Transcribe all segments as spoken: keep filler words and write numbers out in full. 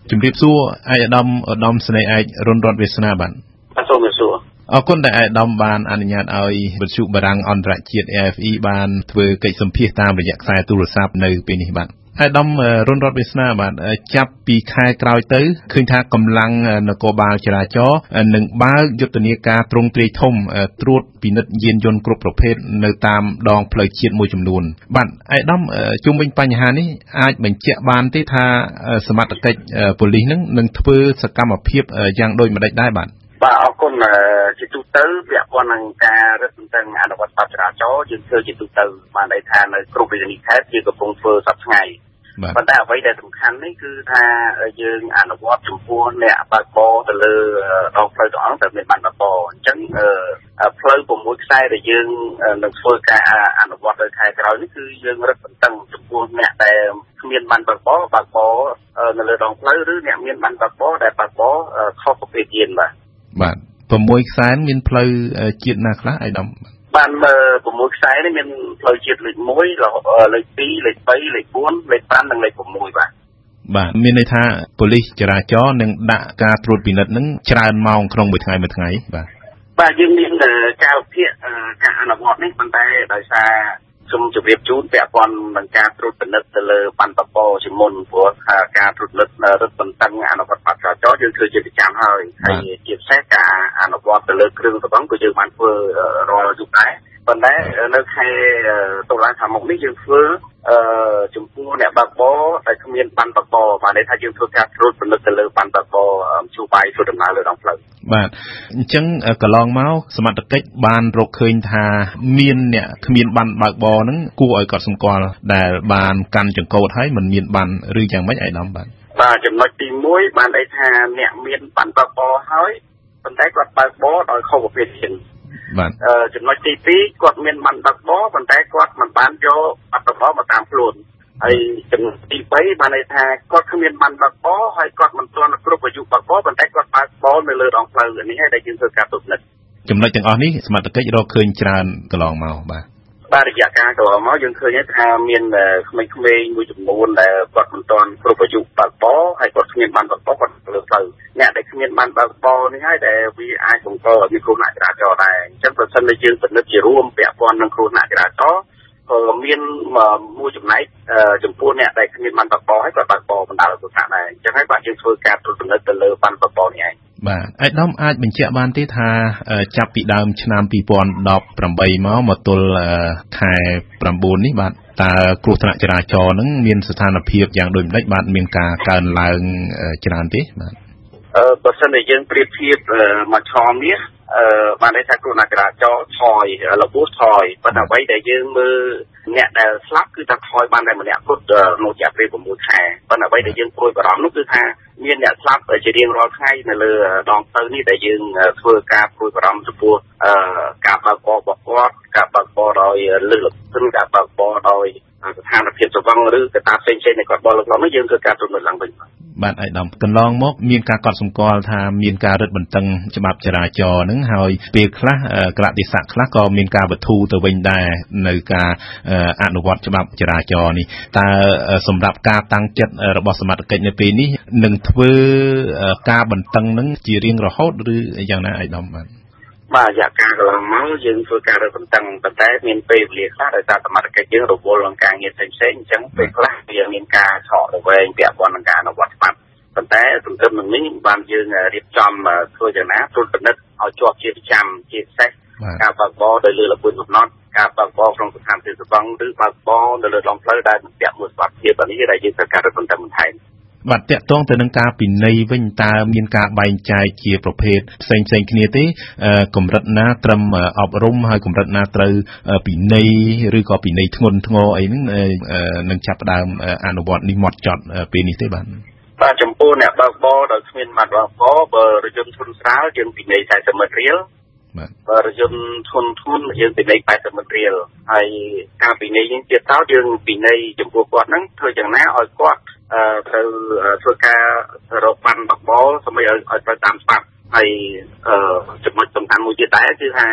ជំរាបសួរអាយឧត្តមឧត្តមស្នេហ៍ឯករុនរតន៍វាសនាបាទបាទសូមសួរអរគុណដែលអាយឧត្តមបានអនុញ្ញាតឲ្យវិទ្យុបារាំងអន្តរជាតិ A F E បានធ្វើកិច្ចសម្ភាសន៍តាមរយៈខ្សែទូរស័ព្ទនៅពេលនេះបាទអាយឧត្តមរុនរតន៍វាសនាបាទចាប់ពីខែក្រោយទៅឃើញថាកម្លាំងនគរបាលចរាចរណ៍នឹងបើកយុទ្ធនាការទ្រង់ទ្រាយធំត្រួតពិនិត្យយានយន្តគ្រប់ប្រភេទនៅតាមដងផ្លូវជាតិមួយចំនួនបាទអាយឧត្តមជុំវិញបញ្ហានេះអាចបញ្ជាក់បានទេថាសមត្ថកិច្ចប៉ូលីសនឹងនឹងធ្វើសកម្មភាពយ៉ាងដូចម្តេចដែរបាទបាទអរគុណជាទូទៅពាក់ព័ន្ធនឹងការរឹតបន្តឹងអនុវត្តច្បាប់ចរាចរណ៍យើងធ្វើជាទូទៅបានន័យថានៅគ្រប់រាជធានីខេត្តយើងកំពុងធ្វើសប្តាហ៍ថ្ងៃប៉ុន្តែអ្វីដែលសំខាន់នេះគឺថាយើងអនុវត្តចំពោះអ្នកបើកបរទៅលើដងផ្លូវទាំងអស់ដែលមានប័ណ្ណបើកបរអញ្ចឹងផ្លូវ៦ខ្សែដែលយើងនឹងធ្វើការអនុវត្តនៅខែក្រោយនេះគឺយើងរឹតបន្តឹងចំពោះអ្នកដែលគ្មានប័ណ្ណបើកបរបើកបរនៅលើដងផ្លូវឬអ្នកមានប័ណ្ណបើកបរដែលបើកបរខុសប្រភេទយានបាទបាទ៦ខ្សែមានផ្លូវជាតិណាខ្លះអាយដាមបាន6ខ្សែនេះមានផ្លូវជាតិលេខមួយលេខពីរលេខបីលេខបួនលេខប្រាំនិងលេខ6បាទបាទមានន័យថាប៉ូលីសចរាចរណ៍នឹងដាក់ការត្រួតពិនិត្យនឹងច្រើនម៉ោងក្នុងមួយថ្ងៃមួយថ្ងៃបាទបាទយើងមានការវិភាគការអនុវត្តនេះប៉ុន្តែដោយសារសូមជម្រាបជូនពាក់ព័ន្ធនឹងការត្រួតពិនិត្យទៅលើប័ណ្ណបបជាមុនព្រោះការត្រួតពិនិត្យរឹតបន្តឹងអនុវត្តច្បាប់ចរាចរណ៍យើងធ្វើជាប្រចាំហើយហើយជាពិសេសការអនុវត្តទៅលើគ្រឿងស្រវឹងក៏យើងបានធ្វើរាល់យប់ដែរប៉ុន្តែនៅខែតុលាខាងមុខនេះយើងធ្វើចំពោះអ្នកបើកបរដែលគ្មានប័ណ្ណបើកបរបានន័យថាយើងធ្វើការត្រួតពិនិត្យទៅលើប័ណ្ណបើកបរជួបាយធ្វើដំណើរលើដងផ្លូវបាទអញ្ចឹងកន្លងមកសមត្ថកិច្ចបានរកឃើញថាមានអ្នកគ្មានប័ណ្ណបើកបរហ្នឹងគួរឲ្យកត់សម្គាល់ដែលបានកាន់ចង្កូតហើយមិនមានប័ណ្ណឬយ៉ាងម៉េចអាយដាមបាទបាទចំណុចទីមួយបានន័យថាអ្នកមានប័ណ្ណបើកបរហើយប៉ុន្តែគាត់បើកបរដោយខុសប្រភេទយានបាទចំណុចទីពីរគាត់មានប័ណ្ណបើកបរប៉ុន្តែគាត់មិនបានយកប័ណ្ណបើកបរមកតាមខ្លួនហើយចំណុចទីបីបានន័យថាគាត់គ្មានប័ណ្ណបើកបរហើយគាត់មិនទាន់គ្រប់អាយុបើកបរប៉ុន្តែគាត់បើកបរនៅលើដងផ្លូវនេះហើយដែលយើងធ្វើការត្រួតពិនិត្យចំណុចទាំងអស់នេះសមត្ថកិច្ចរកឃើញច្រើនកន្លងមកបាទបាទរយៈកាលកន្លងមកយើងឃើញថាមានក្មេងៗមួយចំនួនដែលគាត់មិនទាន់គ្រប់អាយុបើកបរហើយគាត់គ្មានប័ណ្ណបើកបរគាត់លើផ្លូវអ្នកដែលគ្មានប័ណ្ណបើកបរនេះហើយដែលវាអាចបង្កឲ្យមានគ្រោះថ្នាក់ចរាចរណ៍ដែរអញ្ចឹងប្រសិនបើយើងពិនិត្យជារួមពាក់ព័ន្ធនឹងគ្រោះថ្នាក់ចរាចរណ៍ក៏មានមួយចំណែកចំពោះអ្នកដែលគ្មានប័ណ្ណបើកបរហើយគាត់បើកបរបណ្ដាលឲ្យគ្រោះថ្នាក់ដែរអញ្ចឹងហើយបាទយើងធ្វើការត្រួតពិនិត្យទៅលើប័ណ្ណបើកបរនេះឯងបាទអាយដាមអាចបញ្ជាក់បានទេថាចាប់ពីដើមឆ្នាំពីរពាន់ដប់ប្រាំបីមកមកទល់ខែប្រាំបួននេះបាទតើគ្រោះថ្នាក់ចរាចរណ៍ហ្នឹងមានស្ថានភាពយ៉ាងដូចម្តេចបាទមានការកើនឡើងច្រើនទេបាទអឺបើសិនជាយើងប្រៀបធៀបមួយឆមនេះអឺបានន័យថាគ្រោះថ្នាក់ចរាចរណ៍ថយរបួសថយប៉ុន្តែអ្វីដែលយើងមើលអ្នកដែលស្លាប់គឺថាថយបានតែម្នាក់គត់ក្នុងរយៈពេល៦ខែប៉ុន្តែអ្វីដែលយើងព្រួយបារម្ភនោះគឺថាមានអ្នកស្លាប់ជារៀងរាល់ថ្ងៃនៅលើដងផ្លូវនេះដែលយើងធ្វើការព្រួយបារម្ភចំពោះការបើកបររបស់គាត់ការបើកបរដោយលើសលប់ការបើកបរដោយស្ថានភាពស្រវឹងឬកត្តាផ្សេងៗនៃគាត់បរលើកឡើងនេះយើងធ្វើការត្រួតពិនិត្យឡើងវិញបាទអាយដាមកន្លងមកមានការកត់សម្គាល់ថាមានការរឹតបន្តឹងច្បាប់ចរាចរណ៍ហ្នឹងហើយពេលខ្លះកលតិស័កខ្លះក៏មានការបធូរទៅវិញដែរនៅការអនុវត្តច្បាប់ចរាចរណ៍នេះតើសម្រាប់ការតាំងចិត្តរបស់សមត្ថកិច្ចនៅពេលនេះនឹងធ្វើការបន្តឹងហ្នឹងជារៀងរហូតឬយ៉ាងណាអាយដាមបាទបាទរយៈកាលកន្លងមកយើងធ្វើការរឹតបន្តឹងប៉ុន្តែមានពេលវេលាខ្លះដោយសារសមត្ថកិច្ចយើងរវល់នឹងការងារផ្សេងៗអញ្ចឹងពេលខ្លះវាមានការឆក់រវែងពាក់ព័ន្ធនឹងការអនុវត្តច្បាប់ប៉ុន្តែទន្ទឹមនឹងនេះបានយើងរៀបចំធ្វើយ៉ាងណាត្រួតពិនិត្យឲ្យជាប់ជាប្រចាំជាពិសេសការបើកបរដោយលើល្បឿនកំណត់ការបើកបរក្នុងស្ថានភាពស្រវឹងឬបើកបរនៅលើដងផ្លូវដែលមិនពាក់មួកសុវត្ថិភាពនេះដែលយើងត្រូវការរឹតបន្តឹងបន្ថែមបាទតកតងទៅនឹងការពិន័យវិញតើមានការបែងចែកជាប្រភេទផ្សេងផ្សេងគ្នាទេកម្រិតណាត្រឹមអប់រំហើយកម្រិតណាត្រូវពិន័យឬក៏ពិន័យធ្ងន់ធ្ងរអីហ្នឹងនឹងចាប់ផ្ដើមអនុវត្តនេះហ្មត់ចត់ពេលនេះទេបាទបាទចំពោះអ្នកបើកបរដោយគ្មានប័ណ្ណបើកបរបើរថយន្តធុនស្រាលយើងពិន័យสี่สิบម៉ឺនរៀលបាទបើរថយន្តធុនធុនយើងពិន័យแปดสิบម៉ឺនរៀលហើយការពិន័យនេះទៀតតើយើងពិន័យចំពោះគាត់ហ្នឹងធ្វើយ៉ាងណាឲ្យគាត់ត្រូវធ្វើការរកប័ណ្ណបើកបរសម្រាប់ឲ្យឲ្យទៅតាមច្បាប់ហើយចំណុចសំខាន់មួយទៀតដែរគឺថា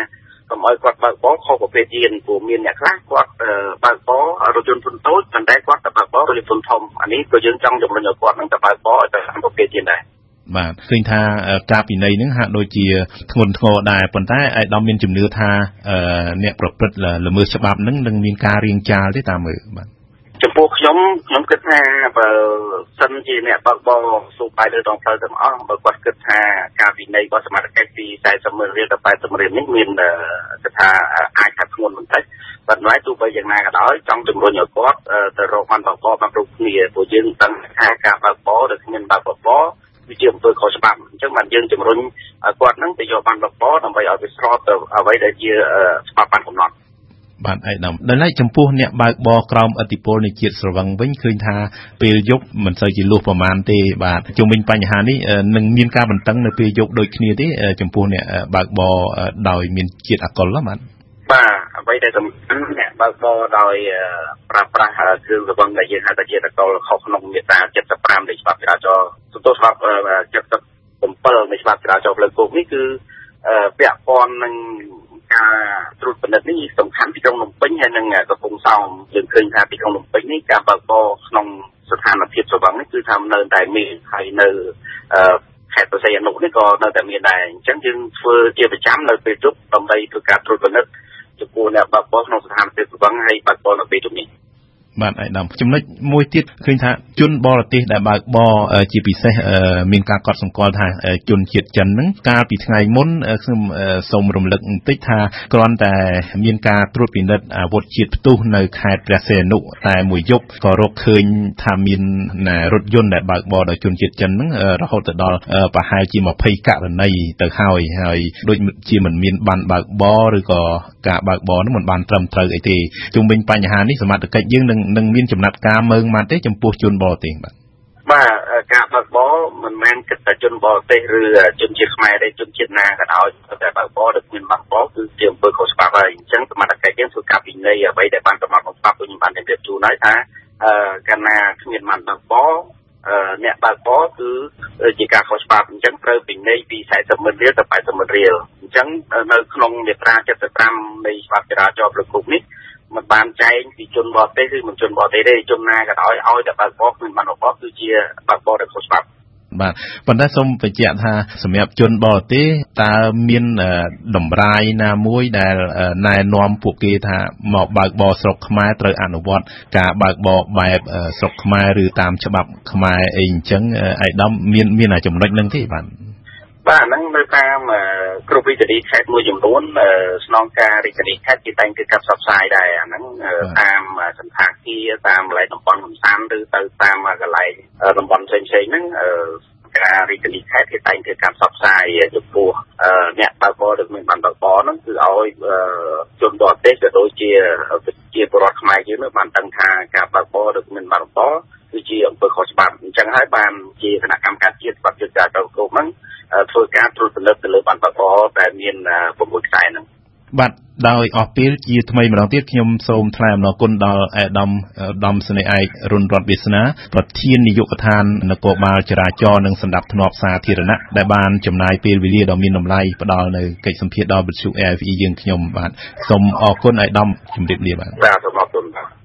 កុំឲ្យគាត់បើកបរខុសប្រភេទយានព្រោះមានអ្នកខ្លះគាត់បើកបររថយន្តធុនតូចប៉ុន្តែគាត់ទៅបើកបររថយន្តធុនធំអានេះក៏យើងចង់ជំរុញឲ្យគាត់នឹងទៅបើកបរឲ្យទៅតាមប្រភេទយានដែរបាទឃើញថាការពិន័យហ្នឹងហាក់ដូចជាធ្ងន់ធ្ងរដែរប៉ុន្តែឯកឧត្តមមានជំនឿថាអ្នកប្រព្រឹត្តល្មើសច្បាប់ហ្នឹងនឹងមានការរៀងចាលទេតាមមើលបាទចំពោះខ្ញុំខ្ញុំគិតថាបើសិនជាអ្នកបើកបរស៊ូបាយលើដងផ្លូវទាំងអស់បើគាត់គិតថាការពិន័យរបស់សមាជិកពីខ្សែសិបម៉ឺនរៀលទៅแปดสิบម៉ឺនរៀលនេះមានគេថាអាចថាធ្ងន់បន្តិចប៉ុន្តែទោះបីយ៉ាងណាក៏ដោយចង់ជំរុញឲ្យគាត់ទៅរកបានបើកបរបានគ្រប់គ្នាព្រោះយើងដឹងថាការបើកបរឬគ្មានបើកបរវាជាអំពើខុសច្បាប់អញ្ចឹងបានយើងជំរុញឲ្យគាត់នឹងទៅយកបានបើកបរដើម្បីឲ្យវាស្របទៅអ្វីដែលជាច្បាប់បានកំណត់បាទឯកឧត្តមដល់ឡែកចំពោះអ្នកបើកបរក្រោមឥទ្ធិពលនៃជាតិស្រវឹងវិញឃើញថាពេលយប់មិនសូវជាលុះប្រមាណទេបាទជុំវិញបញ្ហានេះនឹងមានការបន្តឹងនៅពេលយប់ដូចគ្នាទេចំពោះអ្នកបើកបរដោយមានជាតិអាល់កុលបាទបាទអ្វីដែលសំខាន់អ្នកបើកបរដោយប្រើប្រាស់គ្រឿងស្រវឹងដែលយើងហៅថាជាតិអាល់កុលខុសក្នុងមាត្រាเจ็ดสิบห้าនៃច្បាប់ចរាចរណ៍ទោសច្បាប់เจ็ดสิบเจ็ดនៃច្បាប់ចរាចរណ៍ផ្លូវគោកនេះគឺពាក់ព័ន្ធនឹងការត្រួតពិនិត្យនេះសំខាន់ទីក្រុងភ្នំពេញហើយនិងកំពង់សោមយើងឃើញថាទីក្រុងភ្នំពេញនេះការបើកបរក្នុងស្ថានភាពស្រវឹងនេះគឺថានៅតែមានហើយនៅខេត្តបរសៃអនុនេះក៏នៅតែមានដែរអញ្ចឹងយើងធ្វើជាប្រចាំនៅពេលយប់ដើម្បីធ្វើការត្រួតពិនិត្យចំពោះអ្នកបើកបរក្នុងស្ថានភាពស្រវឹងហើយបើកបរនៅពេលយប់នេះបាទឯកឧត្តមចំណុចមួយទៀតឃើញថាជនបរទេសដែលបើកបរជាពិសេសមានការកត់សម្គាល់ថាជនជាតិចិនហ្នឹងកាលពីថ្ងៃមុនខ្ញុំសូមរំលឹកបន្តិចថាគ្រាន់តែមានការត្រួតពិនិត្យអាវុធជាតិផ្ទុះនៅខេត្តព្រះសីហនុតែមួយយប់ក៏រកឃើញថាមានរថយន្តដែលបើកបរដោយជនជាតិចិនហ្នឹងរហូតទៅដល់ប្រហែលជាยี่สิบករណីទៅហើយហើយដូចជាមិនមានបានបើកបរឬក៏ការបើកបរហ្នឹងមិនបានត្រឹមត្រូវអីទេជុំវិញបញ្ហានេះសមត្ថកិច្ចយើងនឹងនឹងមានចំណាត់ការមើងមកទេចំពោះជនបរទេសបាទបាទការបើកបរមិនមែនគិតតែជនបរទេសឬជនជាតិខ្មែរទេជនជាតិណាក៏ដោយតែបើកបរដូចមានបើកបរគឺជាអំពើខុសច្បាប់ហើយអញ្ចឹងសមត្ថកិច្ចយើងធ្វើការពិន័យអ្វីដែលបានកំណត់ក្នុងច្បាប់ដូចខ្ញុំបានជម្រាបជូនហើយថាកាលណាគ្មានបានបើកបរអ្នកបើកបរគឺជាការខុសច្បាប់អញ្ចឹងត្រូវពិន័យពីสี่สิบម៉ឺនរៀលទៅแปดสิบម៉ឺនរៀលអញ្ចឹងនៅក្នុងមាត្រាเจ็ดสิบห้าនៃច្បាប់ចរាចរណ៍ផ្លូវគោកនេះមិនបានចែងពីជនបរទេសឬមិនជនបរទេសទេជនណាក៏ដោយឲ្យតែបើកបរគ្មានបានបើកបរគឺជាបើកបរដែលខុសច្បាប់បាទប៉ុន្តែសូមបញ្ជាក់ថាសម្រាប់ជនបរទេសតើមានតម្រាយណាមួយដែលណែនាំពួកគេថាមកបើកបរស្រុកខ្មែរត្រូវអនុវត្តការបើកបរបែបស្រុកខ្មែរឬតាមច្បាប់ខ្មែរអីអញ្ចឹងឯកឧត្តមមានមានចំណុចហ្នឹងទេបាទបាទហ្នឹងនៅតាមគ្រប់វិធានខេត្តមួយចំនួនស្នងការរាជធានីខេត្តគេតែងគឺកាត់ផ្សព្វផ្សាយដែរអាហ្នឹងតាមសន្តាគារតាមកន្លែងតំបន់កំសាន្តឬទៅតាមកន្លែងតំបន់ផ្សេងៗហ្នឹងការរាជធានីខេត្តគេតែងគឺកាត់ផ្សព្វផ្សាយចំពោះអ្នកបើកបរឬមានបានបើកបរហ្នឹងគឺឲ្យជនបរទេសក៏ដូចជាជាពលរដ្ឋខ្មែរយើងបានដឹងថាការបើកបរឬមានបានបើកបរគឺជាអំពើខុសច្បាប់អញ្ចឹងហើយបានជាគណៈកម្មការជាតិច្បាប់យុត្តិធម៌ទៅគ្រប់ហ្នឹងធ្វើការត្រួតពិនិត្យទៅលើបានបើកបរដែលមានប្រព័ន្ធខ្សែហ្នឹងបាទដោយអស់ពេលជាថ្មីម្ដងទៀតខ្ញុំសូមថ្លែងអំណរគុណដល់អាដាមឧត្តមសេនីយ៍ឯករុនរតន៍វាសនាប្រធាននាយកដ្ឋាននគរបាលចរាចរណ៍និងសណ្ដាប់ធ្នាប់សាធារណៈដែលបានចំណាយពេលវេលាដ៏មានតម្លៃផ្ដល់នៅកិច្ចសម្ភាសន៍ដល់វិទ្យុ A F E យើងខ្ញុំបាទសូមអរគុណអាដាមជម្រាបលាបាទបាទសូមអរគុណបាទ